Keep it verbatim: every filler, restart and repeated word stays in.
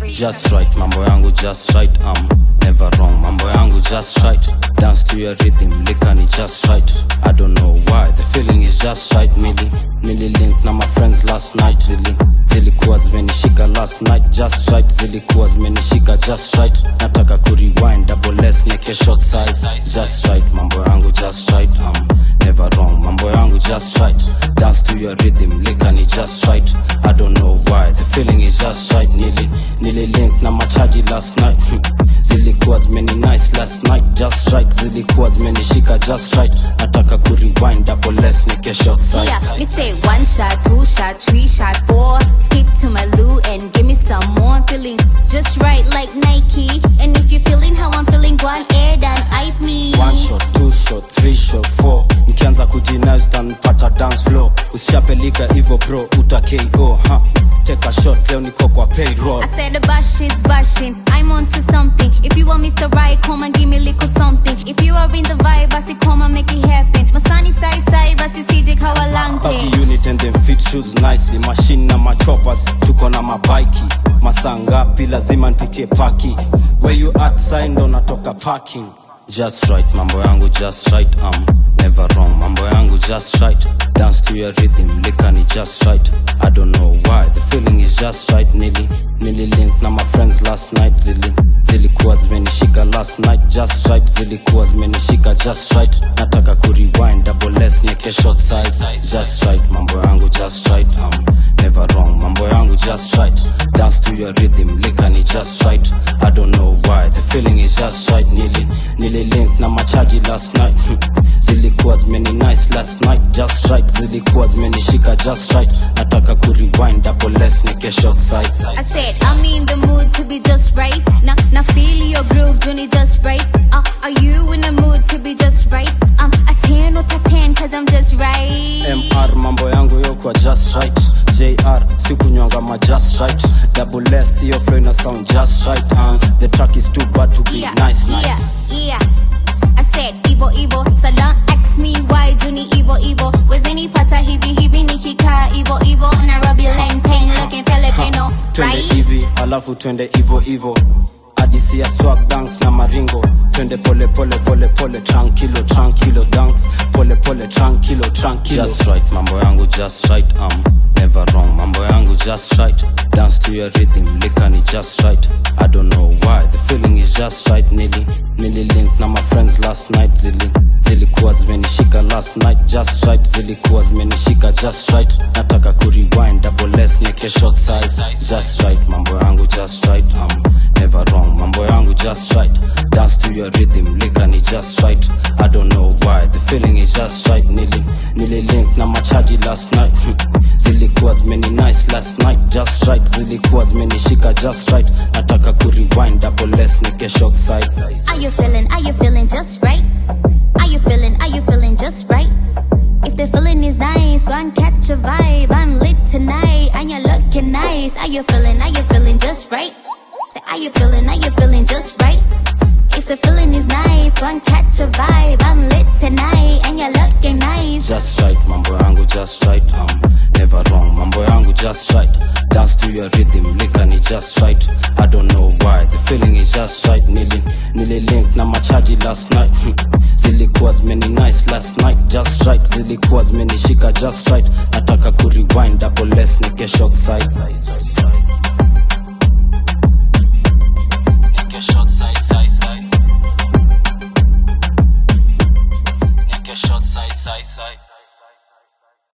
Just right, mambo yangu just right, I'm never wrong. Mambo yangu just right, dance to your rhythm, likani just right. I don't know why, the feeling is just right. Mili, mili link na my friends last night. Zili, zilikuwa zimenishika last night, just right. Zilikuwa zimenishika just right. Nataka kurewind, double S, neke short size. Just right, mambo yangu just right, I'm never wrong. Mambo yangu just right, dance to your rhythm, likani just right. I don't know why, the feeling is just right. Nili, nili link na machaji last night. Zilikuwa zimeni nice last night, just right. Zilikuwa zimenishika just right. Nataka kurewind, double S, neke short size. Yeah, me say one shot, two shot, three shot, four. Skip to my loo and give me some more. I'm feeling just right like Nike. And if you're feeling how I'm feeling, go on air than hype me. One shot, two shot, three shot, four. Nikianza kujinais tanpata dance floor. Usishapelika hivyo bro, uta K O, huh? Take a shot, leo niko kwa payroll. I said the bash is bashing, I'm onto something. If you want Mister Right, come and give me a little something. If you are in the vibe, I say come and make it happen. My sunny side side, I see C J Kawalante. Baggy unit and them fit shoes nicely. Machine na ma choppers, tuko na mabaiki. Masanga pila zima ntike paki. Where you at sign ndo natoka parking. Just right, mambo yangu just right, I'm never wrong. Mambo yangu just right, dance to your rhythm, likani just right. I don't know why, the feeling is just right. Nili, nili link na my friends last night. Zili, zilikuwa zimenishika last night, just right. Zilikuwa zimenishika just right. Nataka kurewind, double S, neke short size. Just right, mambo yangu just right, I'm never wrong. Mambo yangu just right, dance to your rhythm, likani just right. I don't know why, the feeling is just right. Nili, nili link na machaji last night. Zilikuwa zimeni nice last night, just right. Zilikuwa zimenishika just right. Nataka kurewind, double S, neke short size. I said I'm in the mood to be just right. Now, now feel your groove, Johnny just right. Uh, are you in the mood to be just right? I'm a ten out of ten cause I'm just right. M R mambo yangu yoko just right. J R siku nyonga ma just right. Double S your flow na sound just right. And the track is too bad to be yeah, nice nice. Yeah, yeah. I said Ivo Ivo, so don't ask me why Johnny Ivo Ivo. Wezeni pata hivi hivi nikikaa Ivo Ivo. Nairobi Lane Tang looking Filipino, Twende right? hivi alafu twende Ivo Ivo. Adisi ya swag dance na maringo. Twende pole pole pole pole tranquilo tranquilo dance. Pole pole tranquilo tranquilo. Just right, mambo yangu just right, I'm never wrong. Mambo yangu just right, dance to your rhythm, likani just right. I don't know why, the feeling is just right. Nili, nili link na my friends last night. Zili, zilikuwa zimenishika last night, just right. Zilikuwa zimenishika just right. Nataka kurewind, double S, neke short size. Just right, mambo yangu just right, I'm never wrong. Mambo yangu just right, dance to your rhythm, likani just right. I don't know why, the feeling is just right. Nili, nili link na machaji last night. Zilikuwa zimeni nice last night, just right. Zilikuwa zimenishika just right. Nataka kurewind, double S, neke short size. Are you feeling, are you feeling just right? Are you feeling, are you feeling just right? If the feeling is nice, go and catch a vibe. I'm lit tonight and you're looking nice. Are you feeling, are you feeling just right? Say, are you feeling, are you feeling just right? If the feeling is nice, go and catch a vibe. I'm lit tonight and you're looking nice. Just right, mambo yangu just right, I'm never wrong. Mambo yangu just right, dance to your rhythm, likani just right. I don't know why, the feeling is just right. Nili, nili link na machaji last night. Zilikuwa zimeni nice last night, just right. Zilikuwa zimenishika just right. Nataka kurewind, double S, neke short size. Neke short size, size, size. Neke short size, size, size.